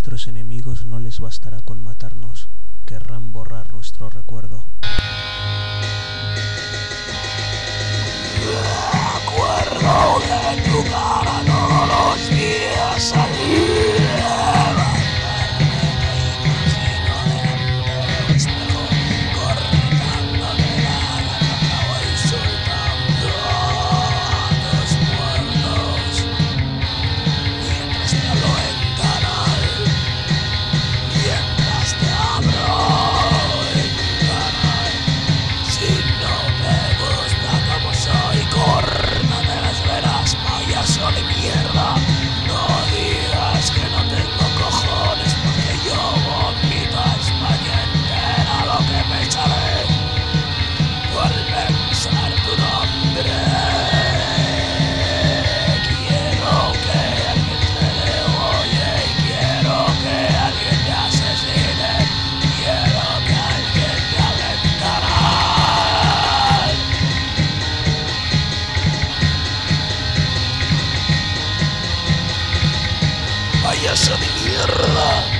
nuestros enemigos no les bastará con matarnos, querrán borrar nuestro recuerdo. Recuerdo de tu cara todos los días salir. Payaso de mierda.